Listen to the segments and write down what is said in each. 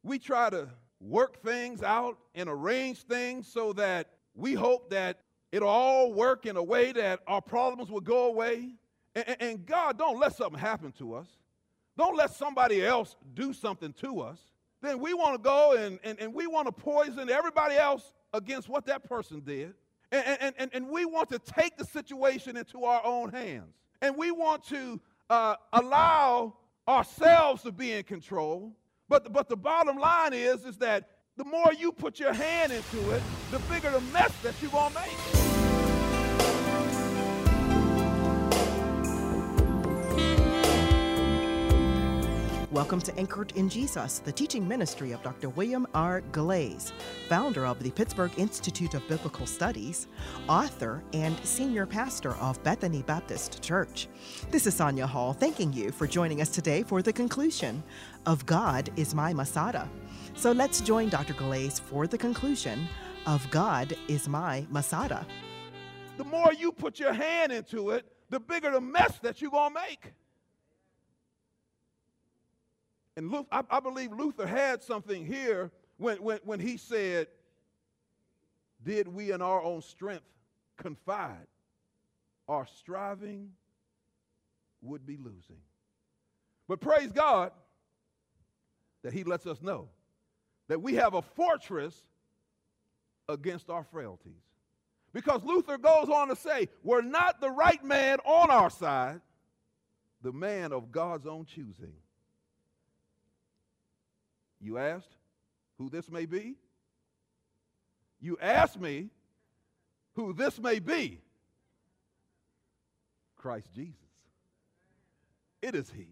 We try to work things out and arrange things so that we hope that it'll all work in a way that our problems will go away. And God, don't let something happen to us. Don't let somebody else do something to us. Then we want to go and we want to poison everybody else against what that person did. And we want to take the situation into our own hands. And we want to allow ourselves to be in control. But the bottom line is that the more you put your hand into it, the bigger the mess that you're going to make. Welcome to Anchored in Jesus, the teaching ministry of Dr. William R. Glaze, founder of the Pittsburgh Institute of Biblical Studies, author, and senior pastor of Bethany Baptist Church. This is Sonia Hall thanking you for joining us today for the conclusion of God is My Masada. So let's join Dr. Glaze for the conclusion of God is My Masada. The more you put your hand into it, the bigger the mess that you're going to make. And I believe Luther had something here when he said, did we in our own strength confide, our striving would be losing. But praise God that he lets us know that we have a fortress against our frailties. Because Luther goes on to say, we're not the right man on our side, the man of God's own choosing. You asked who this may be? You asked me who this may be. Christ Jesus. It is he.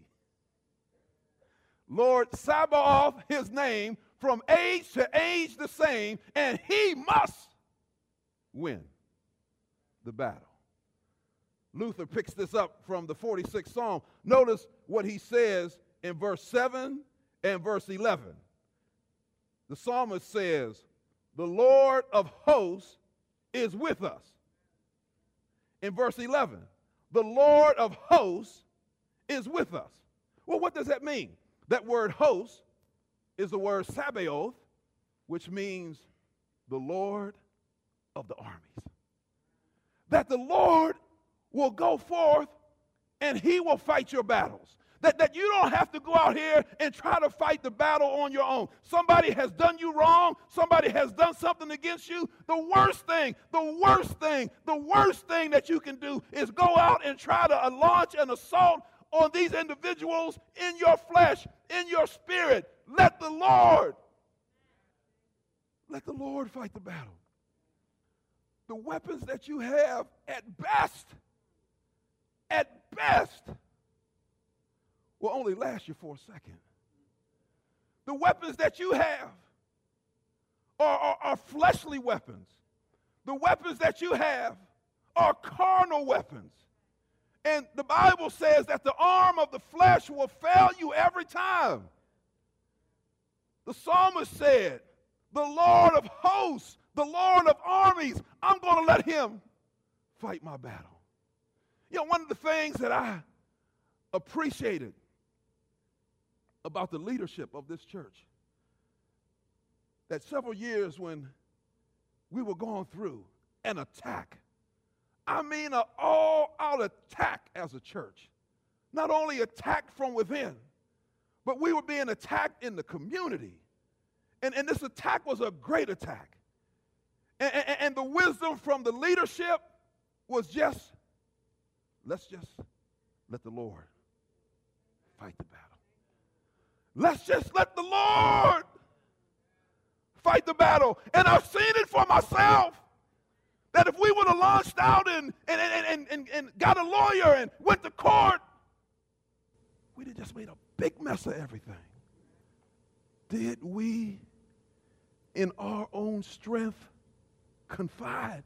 Lord Sabaoth, his name, from age to age the same, and he must win the battle. Luther picks this up from the 46th Psalm. Notice what he says in verse 7 and verse 11. The psalmist says, the Lord of hosts is with us. In verse 11, the Lord of hosts is with us. Well, what does that mean? That word host is the word Sabaoth, which means the Lord of the armies. That the Lord will go forth and he will fight your battles. That you don't have to go out here and try to fight the battle on your own. Somebody has done you wrong. Somebody has done something against you. The worst thing that you can do is go out and try to launch an assault on these individuals in your flesh, in your spirit. Let the Lord fight the battle. The weapons that you have at best, will only last you for a second. The weapons that you have are fleshly weapons. The weapons that you have are carnal weapons. And the Bible says that the arm of the flesh will fail you every time. The psalmist said, the Lord of hosts, the Lord of armies, I'm going to let him fight my battle. You know, one of the things that I appreciated about the leadership of this church, that several years when we were going through an attack, I mean an all-out attack as a church, not only attack from within, but we were being attacked in the community. And this attack was a great attack. And the wisdom from the leadership was let's just let the Lord fight the battle. Let's just let the Lord fight the battle. And I've seen it for myself, that if we would have launched out and got a lawyer and went to court, we'd have just made a big mess of everything. Did we, in our own strength, confide?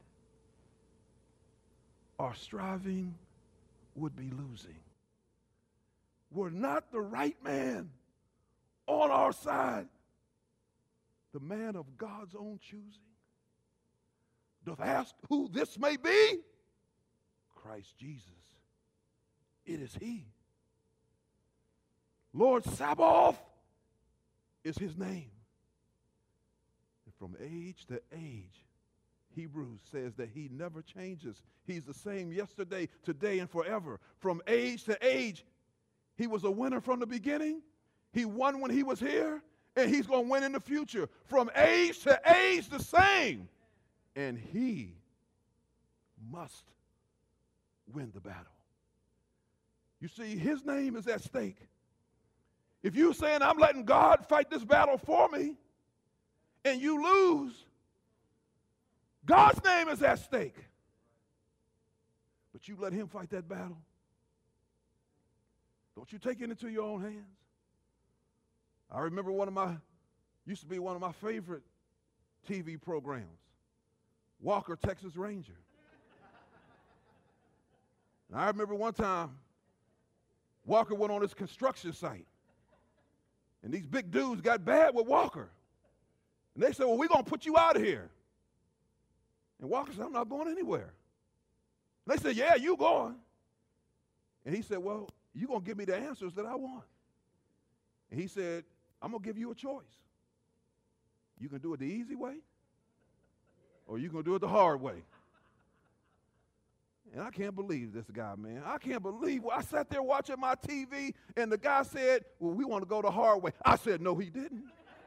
Our striving would be losing. We're not the right man on our side, the man of God's own choosing. Doth ask who this may be? Christ Jesus. It is he. Lord Sabaoth is his name. from age to age, Hebrews says that he never changes. He's the same yesterday, today, and forever. From age to age, he was a winner from the beginning. He won when he was here, and he's going to win in the future. From age to age, the same. And he must win the battle. You see, his name is at stake. If you're saying, I'm letting God fight this battle for me, and you lose, God's name is at stake. But you let him fight that battle. Don't you take it into your own hands. I remember used to be one of my favorite TV programs, Walker, Texas Ranger. And I remember one time, Walker went on this construction site. And these big dudes got bad with Walker. And they said, well, we're going to put you out of here. And Walker said, I'm not going anywhere. And they said, yeah, you going. And he said, well, you're going to give me the answers that I want. And he said, I'm going to give you a choice. You can do it the easy way, or you can do it the hard way. And I can't believe this guy, man. I can't believe. I sat there watching my TV, and the guy said, well, we want to go the hard way. I said, no, he didn't.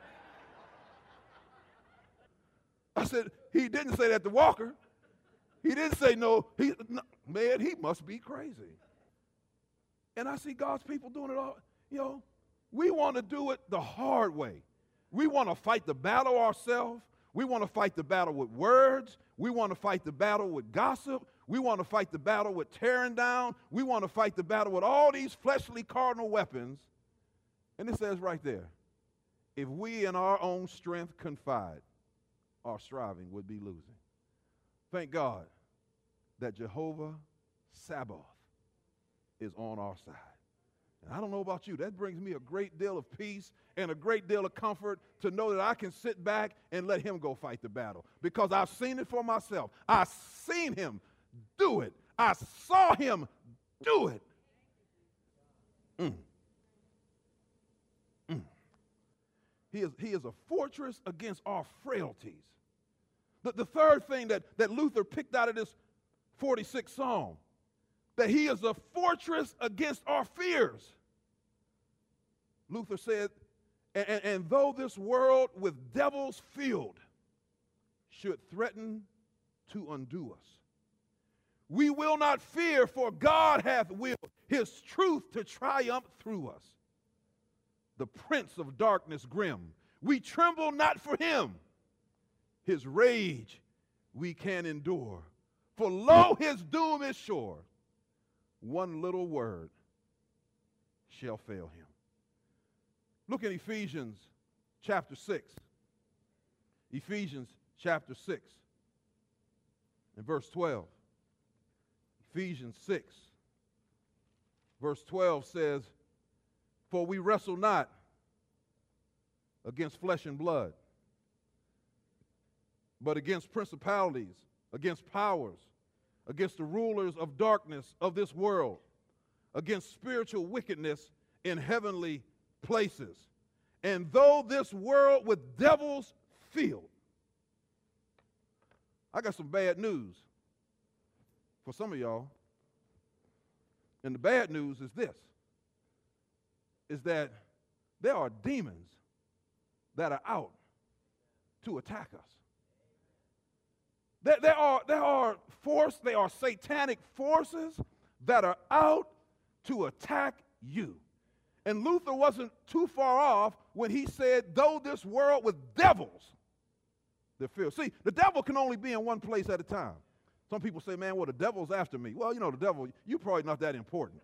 I said, he didn't say that to Walker. He didn't say no. Man, he must be crazy. And I see God's people doing it all. You know, we want to do it the hard way. We want to fight the battle ourselves. We want to fight the battle with words. We want to fight the battle with gossip. We want to fight the battle with tearing down. We want to fight the battle with all these fleshly cardinal weapons. And it says right there, if we in our own strength confide, our striving would be losing. Thank God that Jehovah Sabaoth is on our side. And I don't know about you, that brings me a great deal of peace and a great deal of comfort to know that I can sit back and let him go fight the battle, because I've seen it for myself. I've seen him do it. I saw him do it. He is a fortress against our frailties. The third thing that Luther picked out of this 46th Psalm, that he is a fortress against our fears. Luther said, and though this world with devils filled should threaten to undo us, we will not fear, for God hath willed his truth to triumph through us. The prince of darkness grim, we tremble not for him. His rage we can endure, for lo, his doom is sure. One little word shall fail him. Look at Ephesians chapter 6. Ephesians chapter 6 and verse 12. Ephesians 6 verse 12 says, for we wrestle not against flesh and blood, but against principalities, against powers, against the rulers of darkness of this world, against spiritual wickedness in heavenly places. And though this world with devils filled. I got some bad news for some of y'all. And the bad news is this, is that there are demons that are out to attack us. There are satanic forces that are out to attack you. And Luther wasn't too far off when he said, though this world with devils, they're filled. See, the devil can only be in one place at a time. Some people say, man, well, the devil's after me. Well, you know, the devil, you're probably not that important.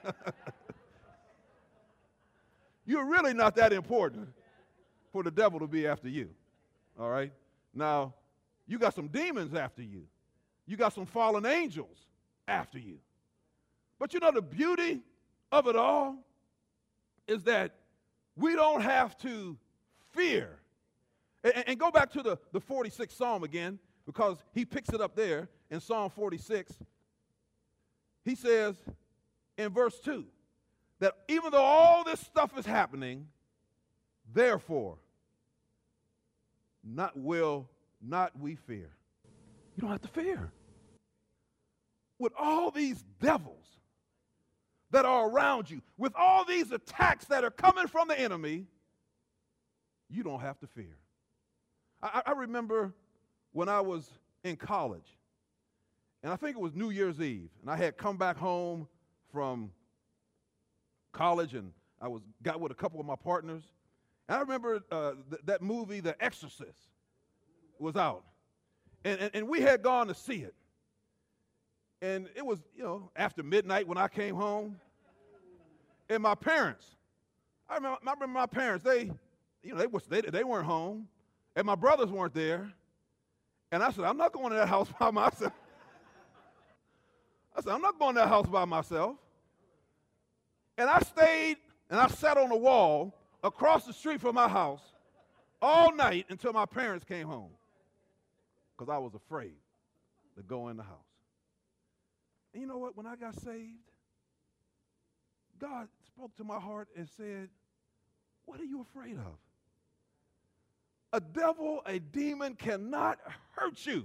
You're really not that important for the devil to be after you. All right? Now, you got some demons after you. You got some fallen angels after you. But you know the beauty of it all is that we don't have to fear. And go back to the 46th Psalm again, because he picks it up there in Psalm 46. He says in verse 2 that even though all this stuff is happening, therefore, not we fear. You don't have to fear. With all these devils that are around you, with all these attacks that are coming from the enemy, you don't have to fear. I remember when I was in college, and I think it was New Year's Eve, and I had come back home from college, and I got with a couple of my partners, and I remember that movie, The Exorcist, was out, and we had gone to see it. And it was, after midnight when I came home. And my parents, I remember my parents, they weren't home. And my brothers weren't there. And I said, I'm not going to that house by myself. I said, I'm not going to that house by myself. And I stayed and I sat on the wall across the street from my house all night until my parents came home. Because I was afraid to go in the house. And you know what? When I got saved, God spoke to my heart and said, what are you afraid of? A devil, a demon cannot hurt you.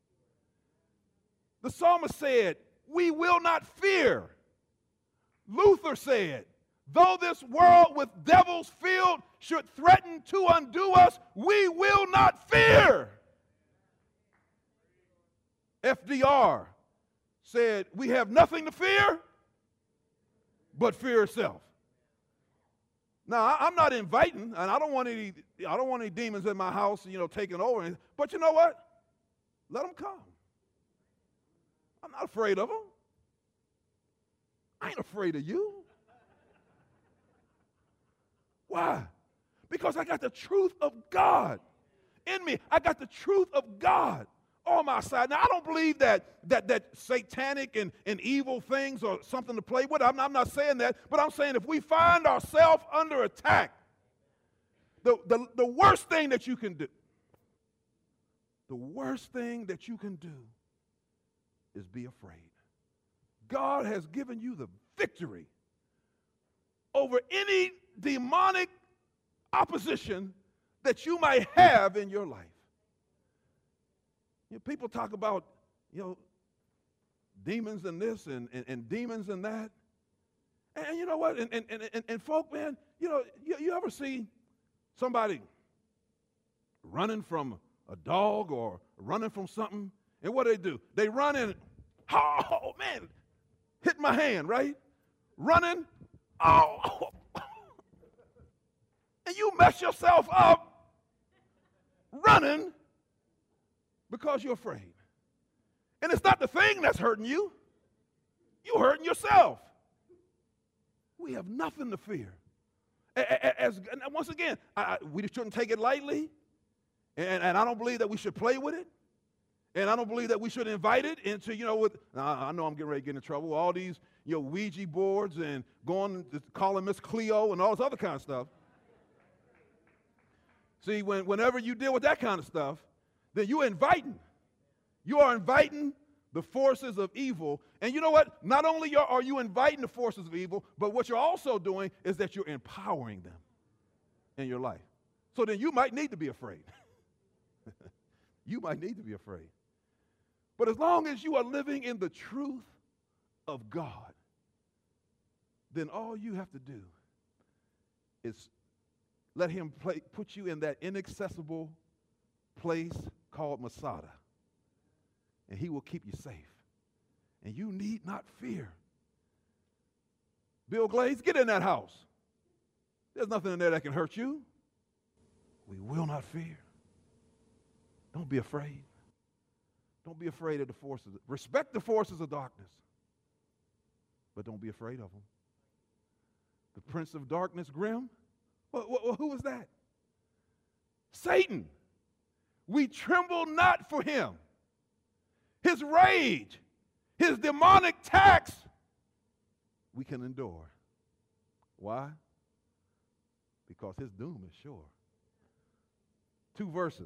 The psalmist said, we will not fear. Luther said, though this world with devils filled should threaten to undo us, we will not fear. FDR said, we have nothing to fear but fear itself. Now, I'm not inviting, and I don't want any demons in my house, taking over. But you know what? Let them come. I'm not afraid of them. I ain't afraid of you. Why? Because I got the truth of God in me. I got the truth of God on my side. Now, I don't believe that satanic and evil things are something to play with. I'm not saying that, but I'm saying if we find ourselves under attack, the worst thing that you can do, is be afraid. God has given you the victory over any demonic opposition that you might have in your life. People talk about, demons and this and demons and that. And you know what? And folk, man, you ever see somebody running from a dog or running from something? And what do? They run and, oh, man, hit my hand, right? Running, oh. And you mess yourself up running because you're afraid. And it's not the thing that's hurting you. You're hurting yourself. We have nothing to fear. And once again, we shouldn't take it lightly. And I don't believe that we should play with it. And I don't believe that we should invite it into, I know I'm getting ready to get in trouble. All these, Ouija boards and going to calling Miss Cleo and all this other kind of stuff. See, whenever you deal with that kind of stuff, then you are inviting the forces of evil. And you know what? Not only are you inviting the forces of evil, but what you're also doing is that you're empowering them in your life. So then you might need to be afraid. You might need to be afraid. But as long as you are living in the truth of God, then all you have to do is let him put you in that inaccessible place called Masada, and he will keep you safe. And you need not fear. Bill Glaze, get in that house. There's nothing in there that can hurt you. We will not fear. Don't be afraid. Don't be afraid of the forces. Respect the forces of darkness, but don't be afraid of them. The prince of darkness, grim. Well, who was that? Satan. We tremble not for him. His rage, his demonic tax, we can endure. Why? Because his doom is sure. 2 verses.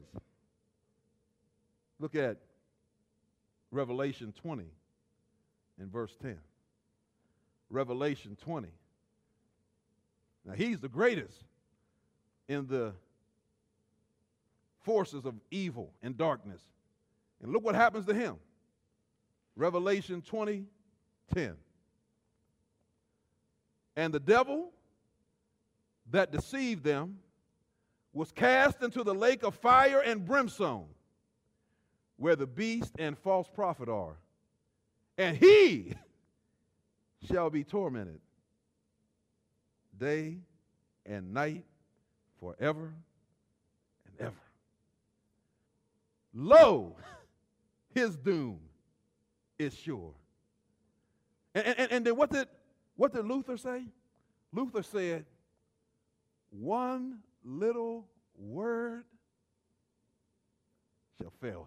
Look at Revelation 20 in verse 10. Revelation 20. Now, he's the greatest in the forces of evil and darkness. And look what happens to him. Revelation 20:10. And the devil that deceived them was cast into the lake of fire and brimstone, where the beast and false prophet are. And he shall be tormented day and night forever and ever. Lo, his doom is sure. And then what did Luther say? Luther said, one little word shall fail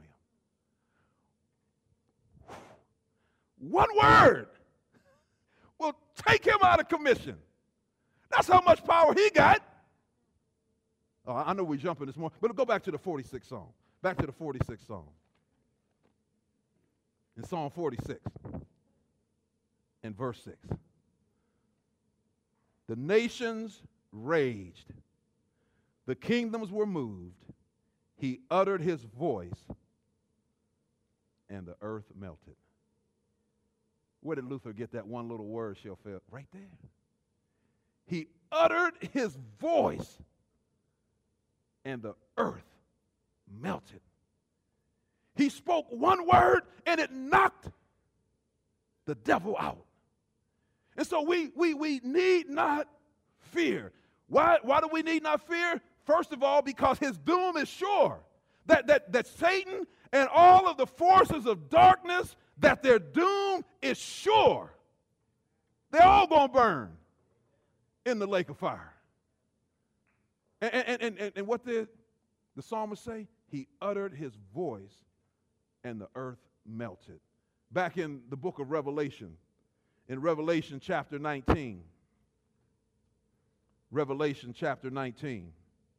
him. One word will take him out of commission. That's how much power he got. Oh, I know we're jumping this morning, but go back to the 46th Psalm. Back to the 46th Psalm. In Psalm 46, in verse 6. The nations raged. The kingdoms were moved. He uttered his voice, and the earth melted. Where did Luther get that one little word shall fail? Right there. He uttered his voice, and the earth melted. He spoke one word, and it knocked the devil out. And so we need not fear. Why do we need not fear? First of all, because his doom is sure. That Satan and all of the forces of darkness, that their doom is sure. They're all going to burn in the lake of fire. And what did the psalmist say? He uttered his voice, and the earth melted. Back in the book of Revelation, in Revelation chapter 19, Revelation chapter 19,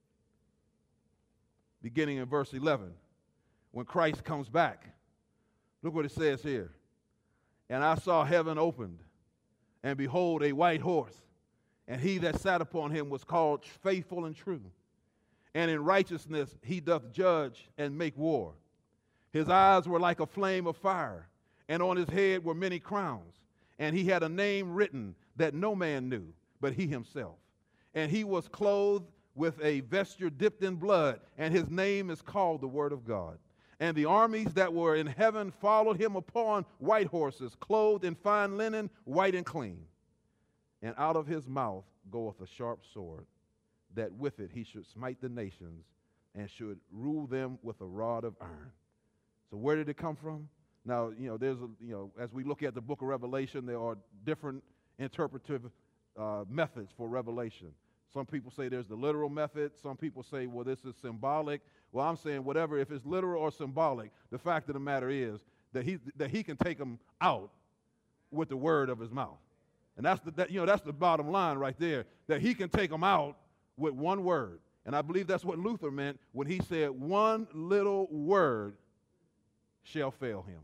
beginning in verse 11, when Christ comes back, look what it says here. And I saw heaven opened, and behold, a white horse, and he that sat upon him was called Faithful and True. And in righteousness he doth judge and make war. His eyes were like a flame of fire, and on his head were many crowns. And he had a name written that no man knew, but he himself. And he was clothed with a vesture dipped in blood, and his name is called the Word of God. And the armies that were in heaven followed him upon white horses, clothed in fine linen, white and clean. And out of his mouth goeth a sharp sword, that with it he should smite the nations, and should rule them with a rod of iron. So where did it come from? Now, as we look at the book of Revelation, there are different interpretive methods for Revelation. Some people say there's the literal method. Some people say, well, this is symbolic. Well, I'm saying whatever, if it's literal or symbolic, the fact of the matter is that he can take them out with the word of his mouth. And that's the bottom line right there, that he can take them out with one word. And I believe that's what Luther meant when he said one little word shall fail him.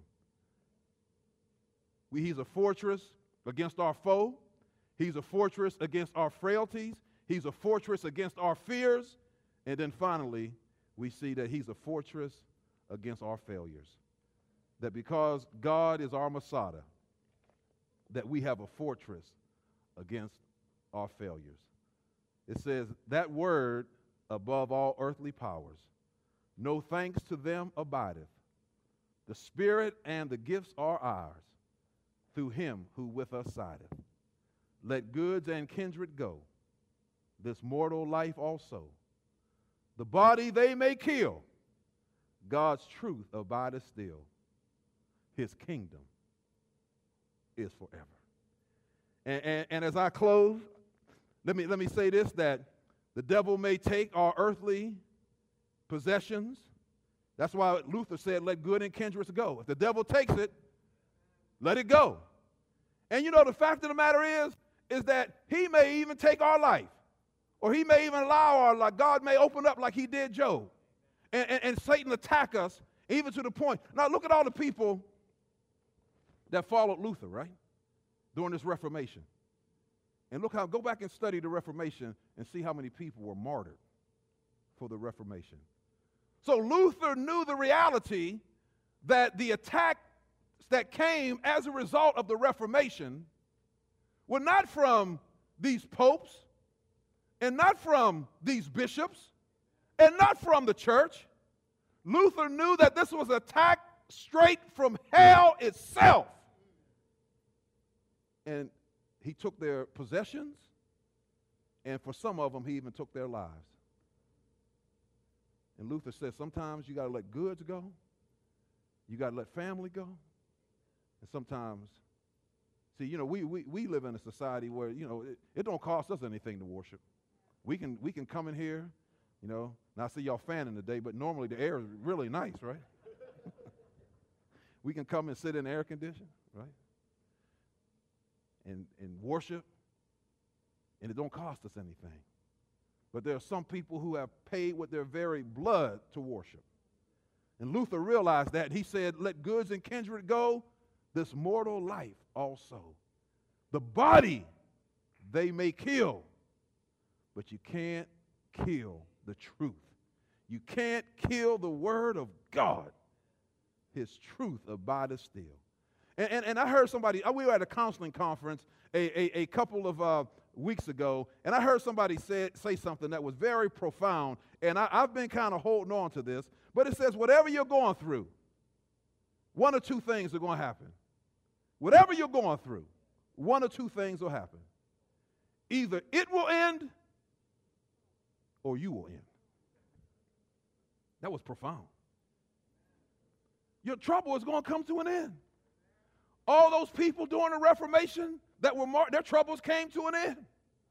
He's a fortress against our foe. He's a fortress against our frailties. He's a fortress against our fears. And then finally, we see that he's a fortress against our failures. That because God is our Masada, that we have a fortress against our failures. It says, that word above all earthly powers, no thanks to them abideth. The Spirit and the gifts are ours, through him who with us sideth. Let goods and kindred go, this mortal life also. The body they may kill, God's truth abideth still. His kingdom is forever. And as I close, let me say this, that the devil may take our earthly possessions. That's why Luther said, let good and kindred go. If the devil takes it, let it go. And the fact of the matter is that he may even take our life. Or he may even allow our life. God may open up like he did Job. And Satan attack us, even to the point. Now look at all the people that followed Luther, right? During this Reformation. And go back and study the Reformation and see how many people were martyred for the Reformation. So Luther knew the reality that the attacks that came as a result of the Reformation were not from these popes, and not from these bishops, and not from the church. Luther knew that this was an attack straight from hell itself. And he took their possessions, and for some of them, he even took their lives. And Luther said, sometimes you got to let goods go, you got to let family go, and sometimes, see, you know, we live in a society where, you know, it don't cost us anything to worship. We can come in here, you know, and I see y'all fanning today, but normally the air is really nice, right? We can come and sit in air conditioning, right? And worship, and it don't cost us anything. But there are some people who have paid with their very blood to worship. And Luther realized that. He said, let goods and kindred go, this mortal life also. The body they may kill, but you can't kill the truth. You can't kill the word of God. His truth abideth still. And I heard somebody, we were at a counseling conference a couple of weeks ago, and I heard somebody say something that was very profound, and I've been kind of holding on to this, but it says, whatever you're going through, one or two things are going to happen. Whatever you're going through, one or two things will happen. Either it will end, or you will end. That was profound. Your trouble is going to come to an end. All those people during the Reformation that were marked, their troubles came to an end.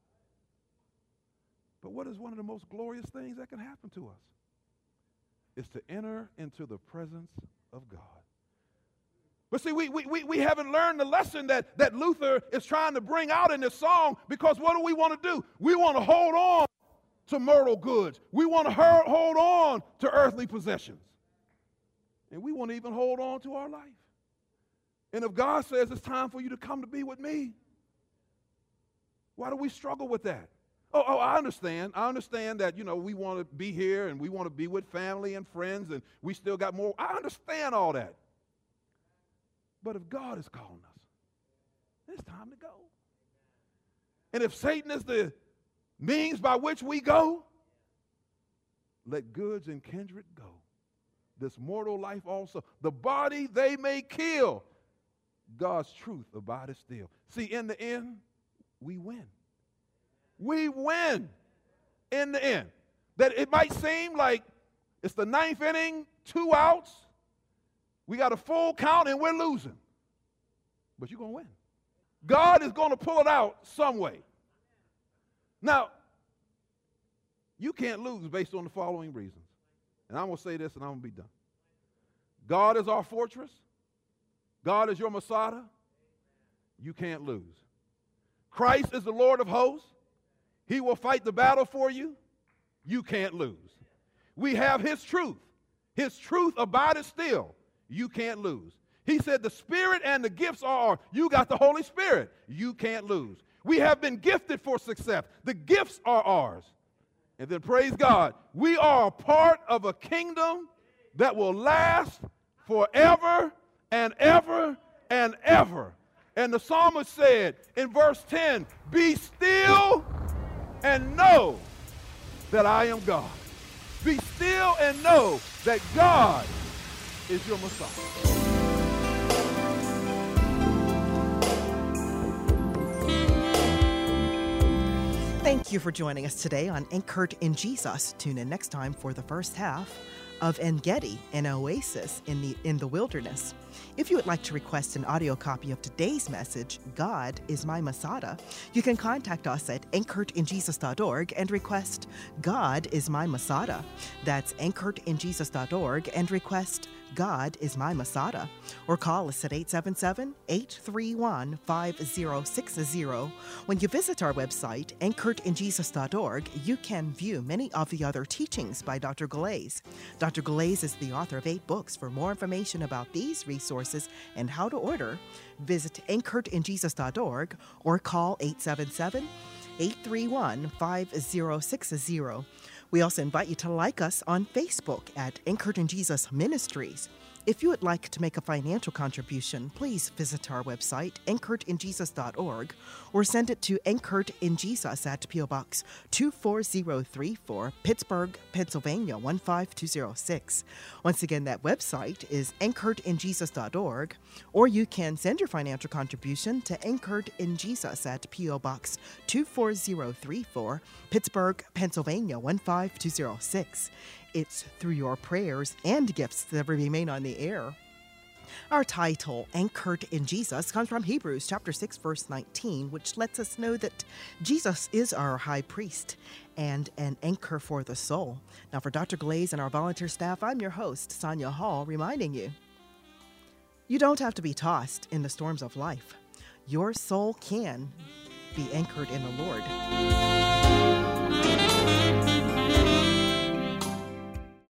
But what is one of the most glorious things that can happen to us? Is to enter into the presence of God. But see, we haven't learned the lesson that Luther is trying to bring out in this song, because what do we want to do? We want to hold on to mortal goods. We want to hold on to earthly possessions. And we won't even hold on to our life. And if God says it's time for you to come to be with me, why do we struggle with that? Oh, I understand. I understand that, you know, we want to be here and we want to be with family and friends and we still got more. I understand all that. But if God is calling us, it's time to go. And if Satan is the means by which we go, let goods and kindred go. This mortal life also. The body they may kill, God's truth abideth still. See, in the end, we win. We win in the end. That it might seem like it's the ninth inning, 2 outs, we got a full count and we're losing. But you're going to win. God is going to pull it out some way. Now, you can't lose based on the following reasons. And I'm going to say this and I'm going to be done. God is our fortress. God is your Masada. You can't lose. Christ is the Lord of hosts. He will fight the battle for you. You can't lose. We have his truth. His truth abideth still. You can't lose. He said the Spirit and the gifts are, you got the Holy Spirit. You can't lose. We have been gifted for success. The gifts are ours. And then praise God, we are a part of a kingdom that will last forever and ever and ever. And the psalmist said in verse 10, be still and know that I am God. Be still and know that God is your Messiah. Thank you for joining us today on Anchored in Jesus. Tune in next time for the first half of En-Gedi, an oasis in the wilderness. If you would like to request an audio copy of today's message, God is My Masada, you can contact us at anchoredinjesus.org and request God is My Masada. That's anchoredinjesus.org and request God is My Masada. Or call us at 877-831-5060. When you visit our website, anchoredinjesus.org, you can view many of the other teachings by Dr. Galais. Dr. Galais is the author of 8 books. For more information about these resources and how to order, visit anchoredinjesus.org or call 877-831-5060. We also invite you to like us on Facebook at Anchored in Jesus Ministries. If you would like to make a financial contribution, please visit our website, anchoredinjesus.org, or send it to Anchored in Jesus at P.O. Box 24034, Pittsburgh, Pennsylvania 15206. Once again, that website is anchoredinjesus.org, or you can send your financial contribution to Anchored in Jesus at P.O. Box 24034, Pittsburgh, Pennsylvania 15206. It's through your prayers and gifts that remain on the air. Our title, Anchored in Jesus, comes from Hebrews chapter 6, verse 19, which lets us know that Jesus is our high priest and an anchor for the soul. Now, for Dr. Glaze and our volunteer staff, I'm your host, Sonia Hall, reminding you, you don't have to be tossed in the storms of life. Your soul can be anchored in the Lord.